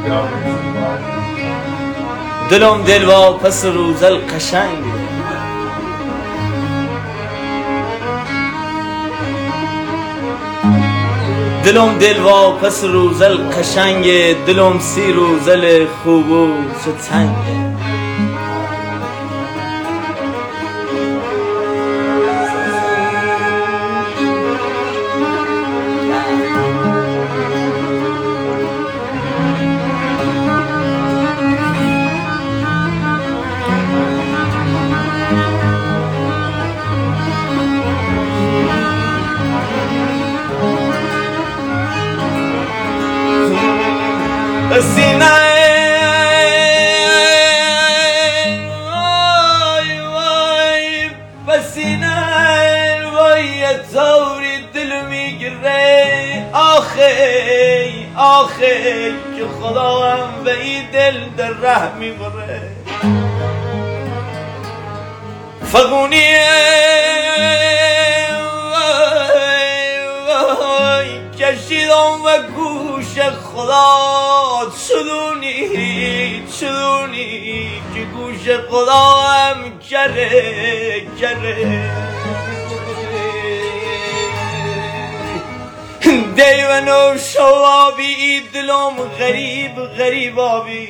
دلم دل واپس روزل قشنگ دلم دل واپس روزل قشنگ دلم سی روزل خوب و چه تنگه سینه وای وای بسینه وای طوری دل میگیره آخی آخی که خدا هم به این دل در ره میبره فغونیه وای وای کشیدم و گوش خدا چلونی که گوش خدا هم کره دیوان و شوابی دلم غریب آبی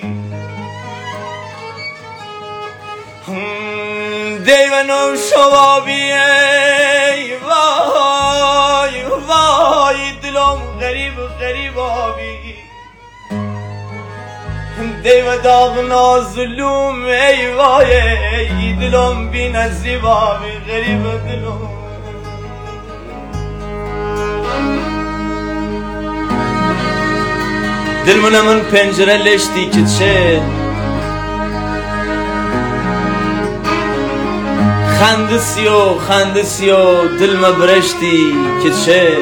دیوان و شوابی وای وای دلم غریب آبی دیو داغ نازلوم ای وای ای دلم بی نصیب آبی غریب دلم دل من پنجره لشتی که چه خندسی و دل مبرشتی که چه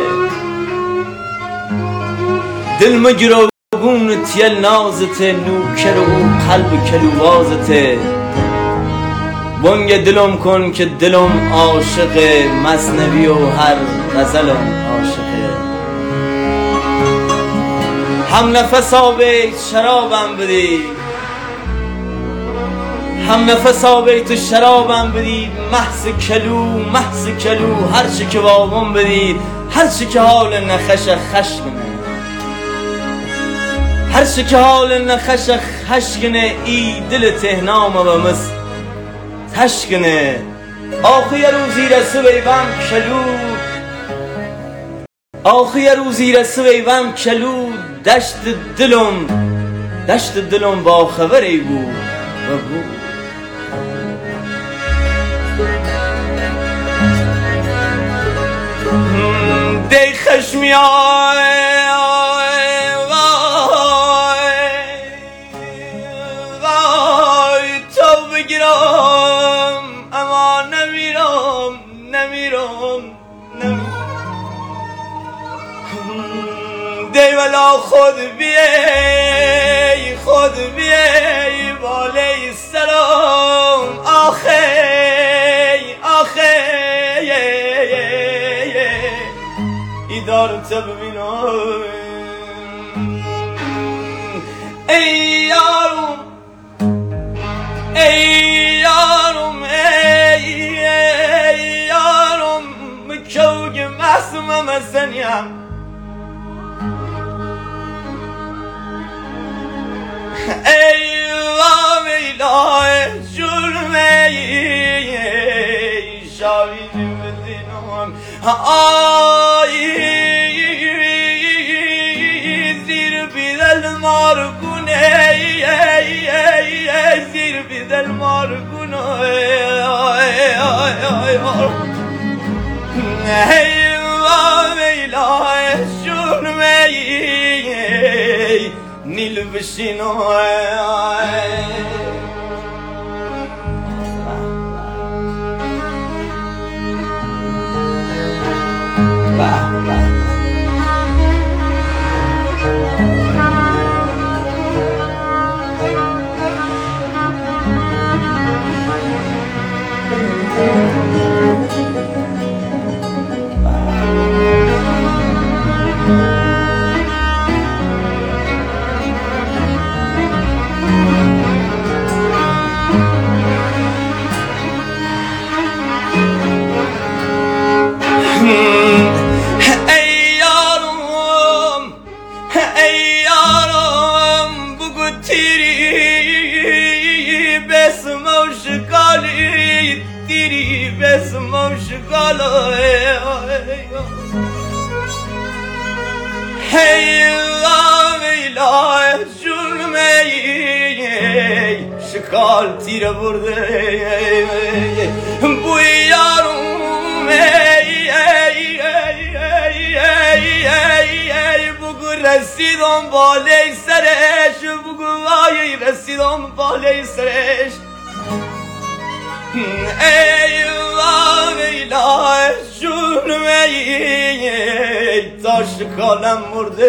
دل مگروگون تیل نازته نوکر و قلب کلووازته بانگ دلم کن که دلم عاشق مثنوی و هر غزلم عاشقه هم نفس آبیت شرابم بدی هم نفس آبیت شرابم بدید محض کلو هرچی که واقعم بدید هرچی که حال نخش خشکنه هرچی که حال نخش خشکنه ای دل تهنام و مس تشکنه آخه یه روزی رسه بیوم کلو آخه یه روزی رسه بیوم کلو دشت دلم با خبری بود و بود دی خشمی وای تو بگیرم اما نمیرم دی ولا خود بیای بالای سلام آخه دارم تا ببینم ای یارم مکوگ محسومم از زنیم ای واملای جرمی شاوید بدینم زیر بیدل مارگونه زیر بیدل مارگونه ای وامیلای شرمی نیل بشینو تیری بسم و شکالی تیری بسم و شکالی هی لا جرمی شکال تیر برده بوی یارم بگو رسیدم بالای سرش بگو وای رسیدم بالای سرش ای لا جونم تا شکالم مرده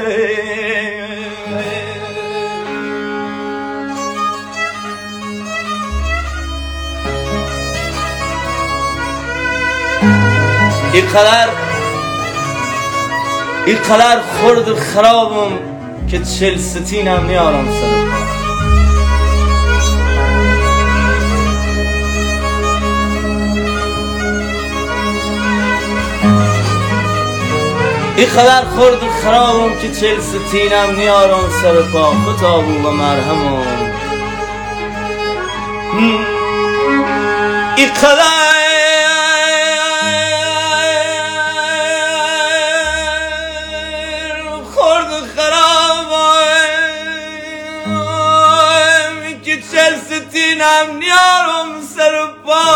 این قدر خرد خرابم که 40 ستینم نیارم سر پا این قدر خرد خرابم که 40 ستینم نیارم سر پا خطابو و مرهمم این قدر ستینم نیارم سر پا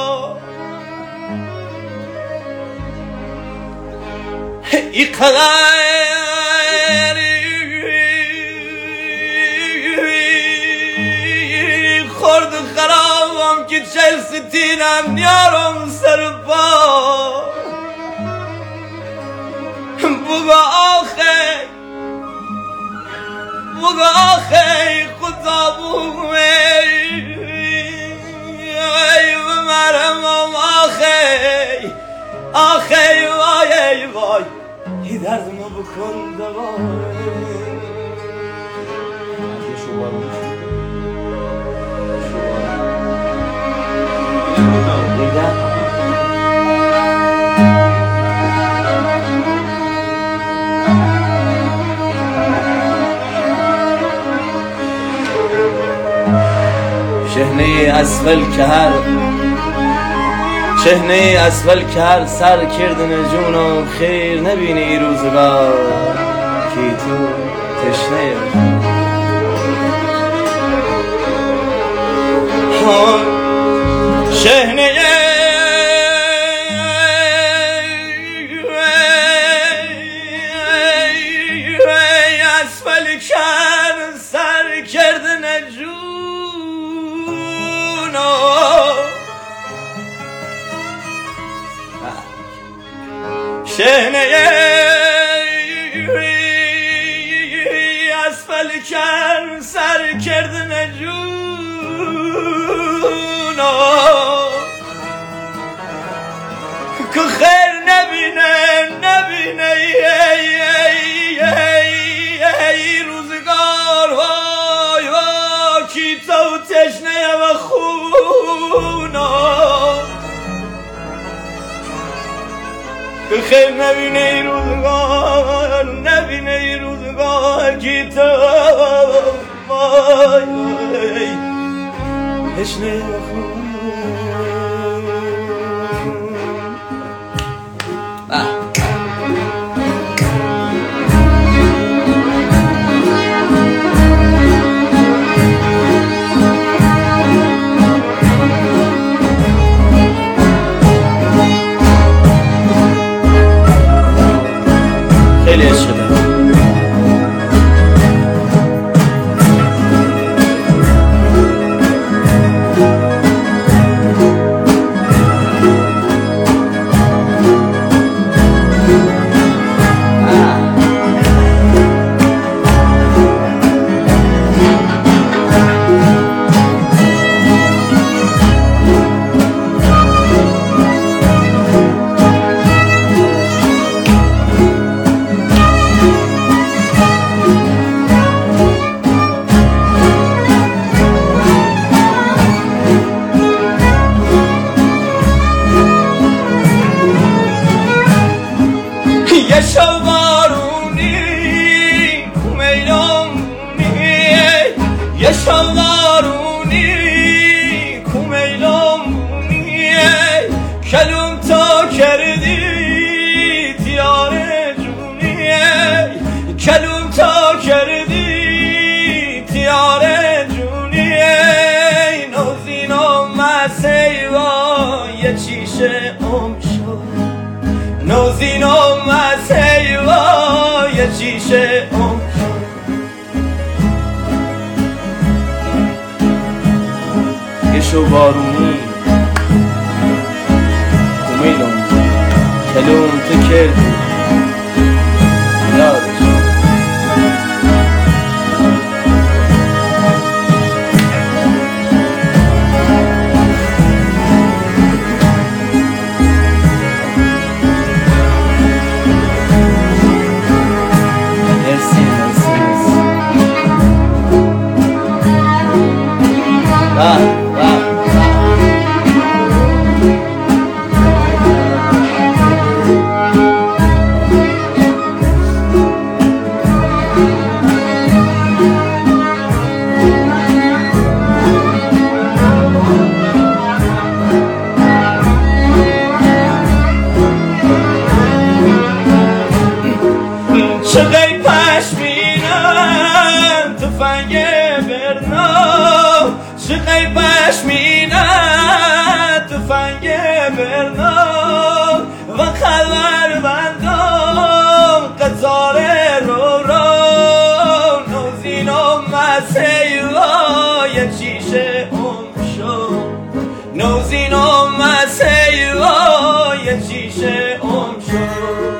ای قدر خورد خرابم که 40 ستینم نیارم سر پا بگو آخه خدا آخه وای وای این درد ما بکن شهنه اسفل که هر سر کردن جونم خیر نبینی ای روزگار کی تو تشنه شهنه اسفل که هر سر کردن شهنه اسفل کر سر کردن جونا که خیر نبینه ای روزگار وای کی تو تشنه و خونا که خیر نبینه ای روزگار کی تو وای تشنه و خونا خیلی عشق دارم یه شلوارونی کو میلم بونی کلوم تا کردی تیاره جونی کلوم تا کردی تیاره جونی نوزینو مسیوا یه چیشه شد نوزینو مسیوا یه چیشه شد یه شو بارونی کمیلم کلوم تو کردی یادش چقی پشمینم تفنگ برنا چقی پشمینم تفنگ برنا و خلور بندم قطار رو نوزینو مسیوا یه چیشه شد نوزینو مسیوا یه چیشه شد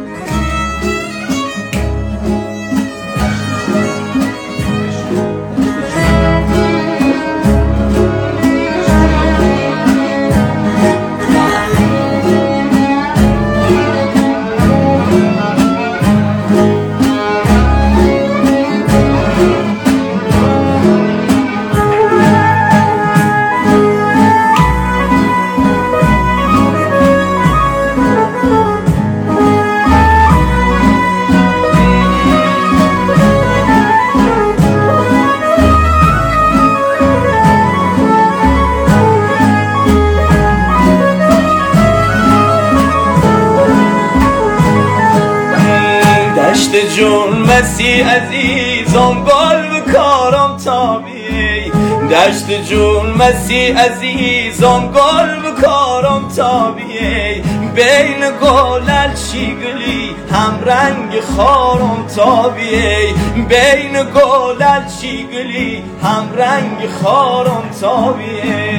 دشت جون مسی عزیزم گل بکارم تابی دشت جون مسی عزیزم گل بکارم تابی بین گلل چی گلی هم رنگ خارم تابی بین گلل چی گلی هم رنگ خارم تابی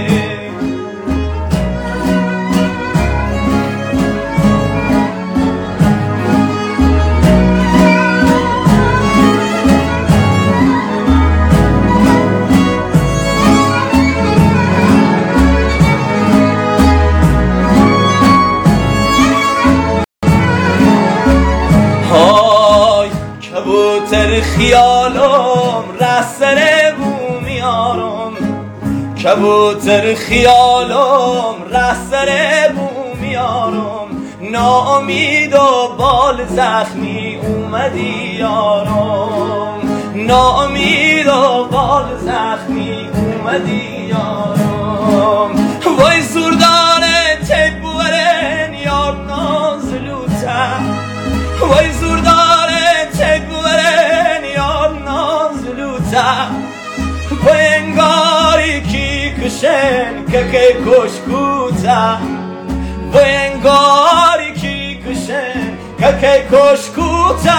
کبوتر خیالم رسر بو میارم کبوتر خیالم رسر بو میارم ناامید و بال زخمی اومدی یارم ناامید و بال زخمی اومدی یارم وای زورداره تک بورن یار نازلوتر وای زورداره تک بورن یار نازلوتر و انگاری کی کشن که که کشکوتر و انگاری کی کشن که که کشکوتر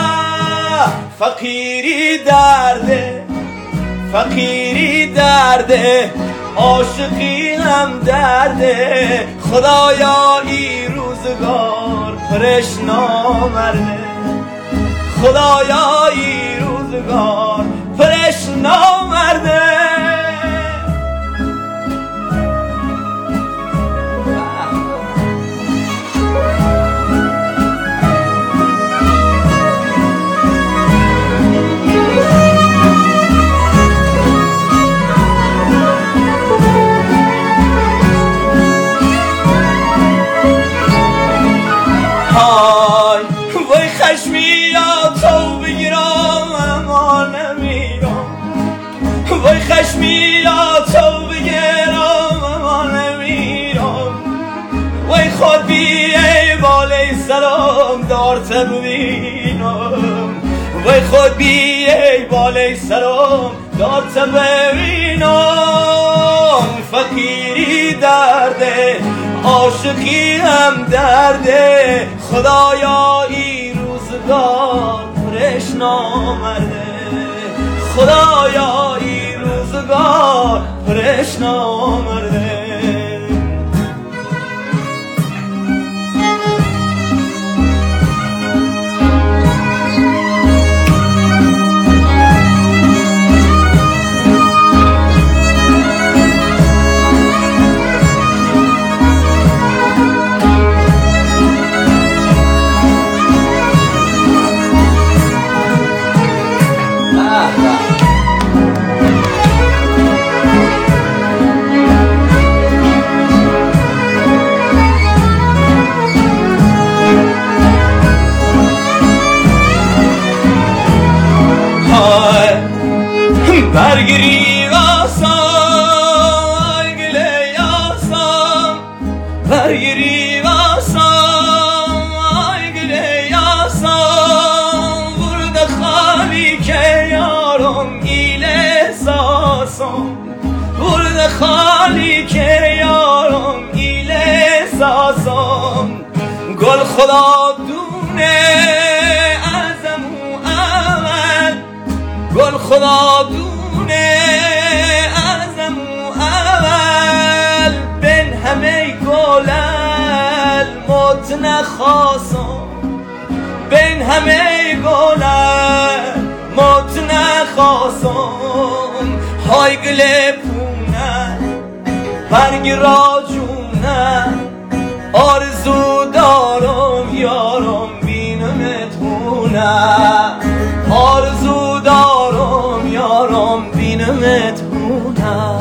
فقیری درده عاشقی هم درده خدایا ای روزگار پرش نامرده خدایا ای روزگار پرش نامرده وای خشمی یا تو بگیرم اما نمیرم وای خشمی یا تو بگرام من نمیرم وای خود بی ای بالای سرم دارت ببینم وای خود بی ای بالای سرم دارت ببینم فقیری درده عاشقی هم درده خدایا این روزگار پرش نامرده خدایا این روزگار پرش نامرده برگری واسم گله یاسم برگری واسم گله یاسم ورد خالی که یارم ایله ساسم ورد خالی که یارم ایله ساسم گل خدا دونه ازمو اول گل خدا دونه ازمو اول بین همه گلل مت نخواستم بین همه گلل مت نخواستم های گله پونه برگ راجونه آرزو دارم یارم بینمتونه آرزو دارم یارم بینمتونه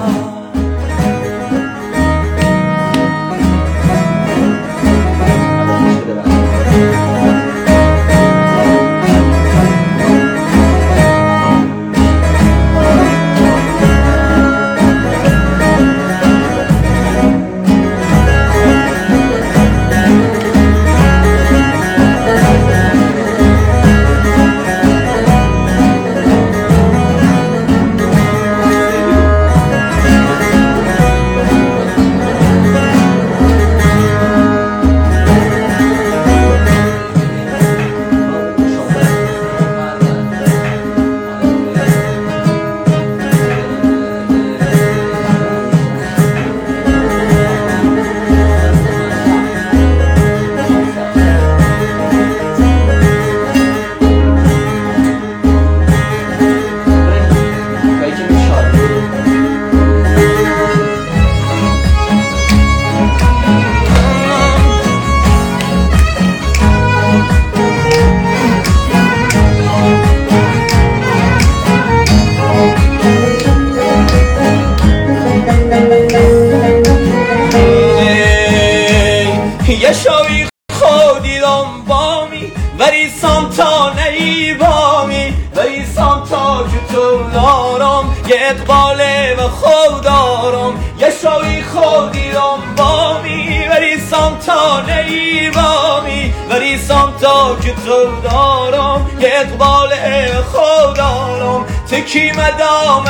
یه شوی خودیدم بامی ولی سامتا نی بامی ولی سامتا که تو دارم یه اقباله و خودارم یه شوی خودیدم بامی ولی سامتا نی بامی ولی سامتا که تو دارم یه اقباله و خودارم تکی مدام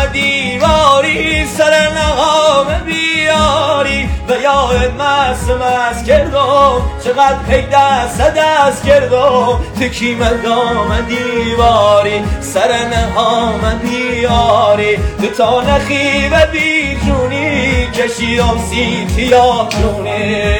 دیواری سر نقام بیاری و یاد مست کردم چقدر پی دست کردم تکی مدام دیواری سر نقام بیاری دوتا نخی و بیجونی کشیدم سیتیا جونی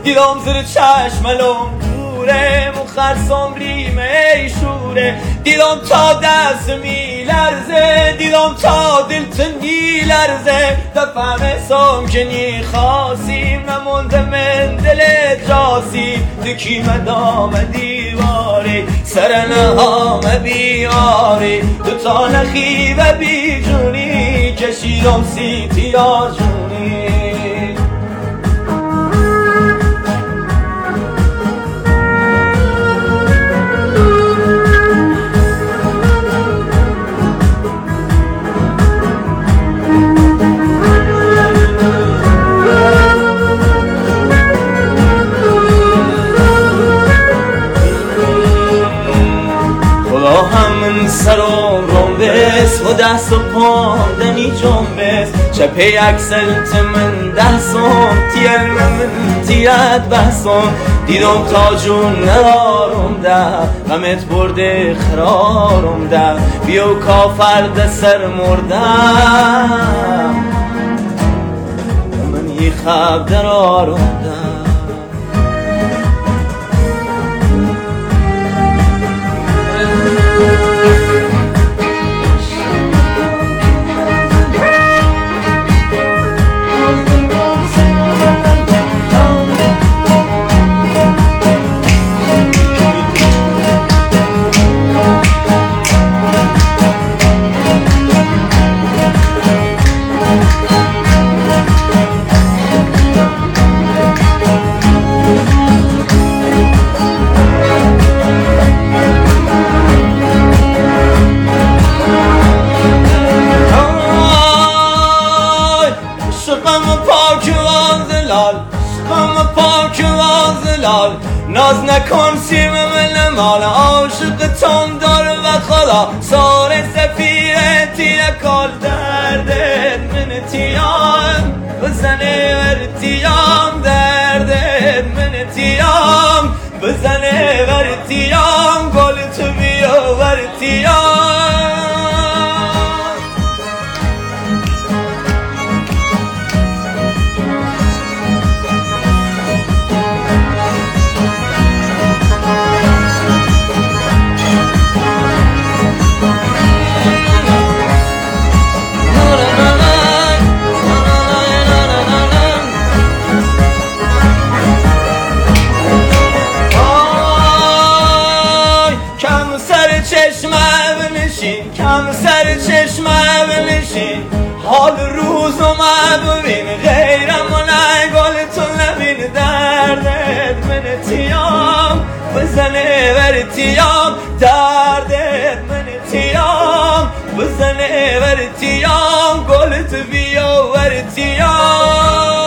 دیدم زیر چشملم دوره مخرسم ریمه شوره دیدم تا دست میلرزه دیدم تا دلت میلرزه دفهمسم که نیخواسیم نمونده من دل جاسیم دکی مدام دیواری سرنهام بیاری دوتا نخی و بی جونی کشیدم سیتیا جونی همون سرم رنبس و دست و پاندنی جنبس چپه اکسل من دستم تیر من تیرت بسم دیدم تا جون ندارم ده غمت برده خرارم ده بیو کافر ده سر مردم من یه خب درارم ده ناز نکن سیم من مال عاشقتم دار و خدا سار سفیره تیه کال دردت من تیام بزنه ورتیام دردت من تیام بزنه ورتیام گل تو بیا ورتیام کم سر چشمه بنشین حال روز اومد ببین غیرم و نه گل تو نبین دردت من تیام بزنه ور تیام دردت من تیام بزنه ور تیام گل تو بیا ور تیام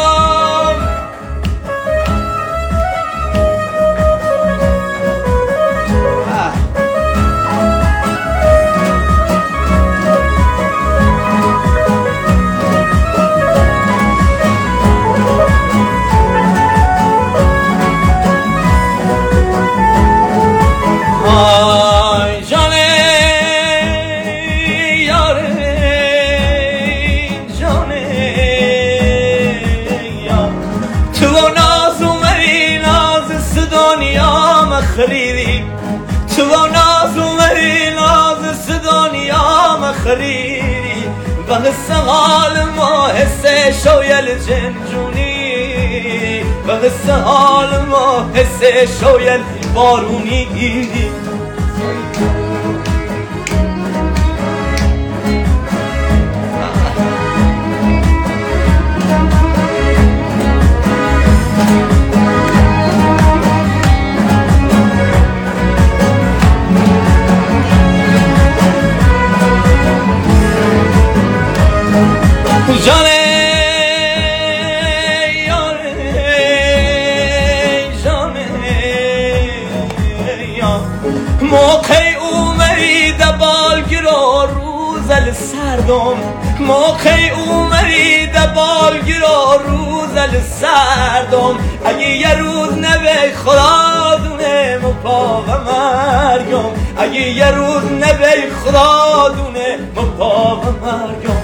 خریدی تو ناز اومدی ناز دنیا مخریدی و حس حال ما حس شویل جنجونی و حس حال ما حس شویل بارونی موقع اومدی دبالگیرا روزل سردم موقع اومدی دبالگیرا روزل سردم اگه یه روز نبی خدا دونه مپا و مرگم اگه یه روز نبی خدا دونه مپا و مرگم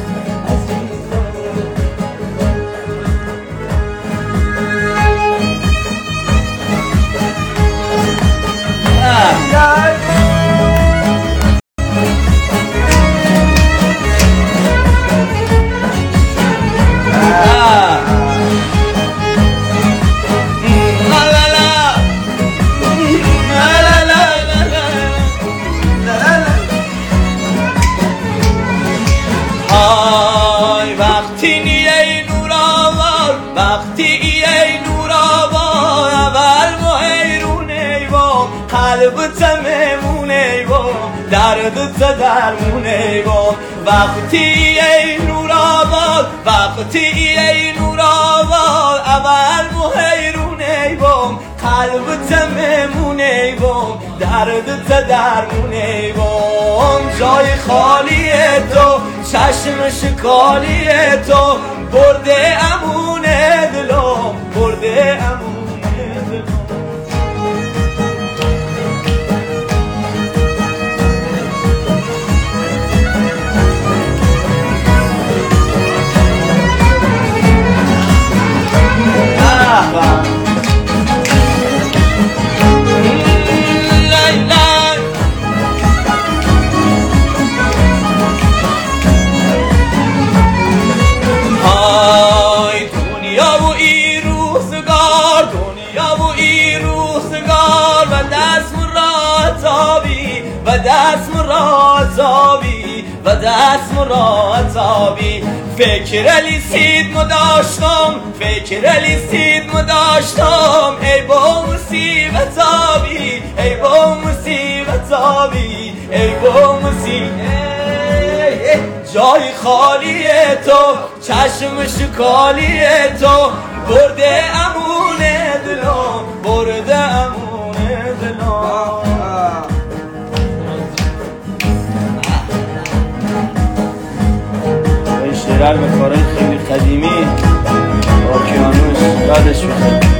قلبت مهمونه بام دردت درمونه بام وقتی ای نور آباد وقتی ای نور آباد اول محیرونه بام قلبت مهمونه بام دردت درمونه بام جای خالی تو چشم شکالی تو برده امونه دلم برده امونه دلم و دست مراتبی فکر لیسید مداشتم فکر لیسید مداشتم ای با مصیبت آبی ای با مصیبت آبی ای با مصیبت جای خالی تو چشم شکالی تو برده امونه دلم برده امونه دلم شعر به کارهای خیلی قدیمی آکیانوس یادش میاد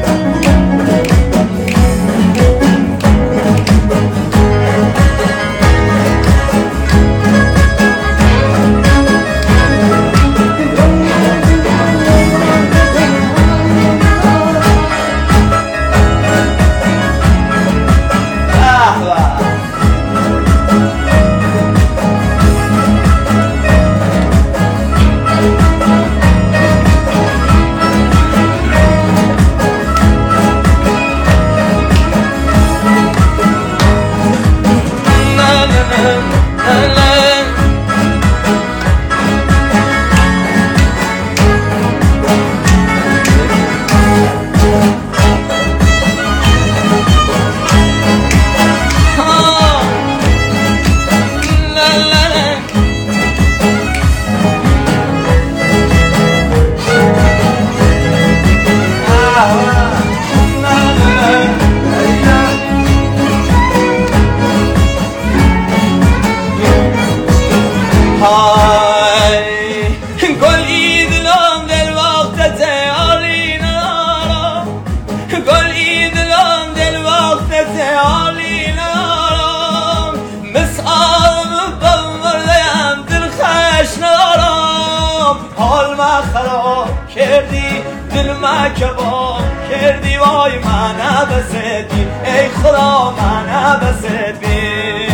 خراب کردی دل ما کباب کردی وای من بسدی ای خدا من بسدی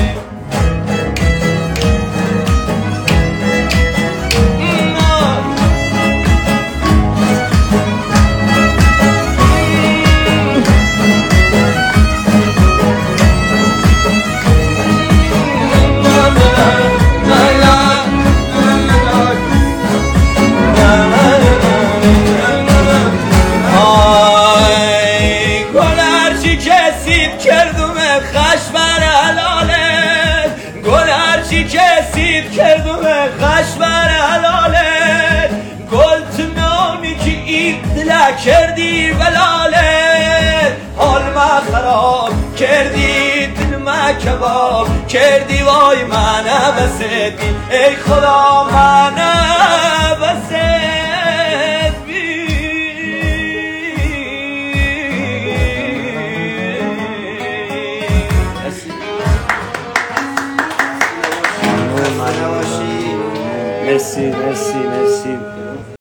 کردم خش بر حلاله گل تنانی که این دل کردی ولاله حال ما خراب کردی دل ما کباب کردی وای من بسدی ای خدا من بسدی Merci, merci, merci.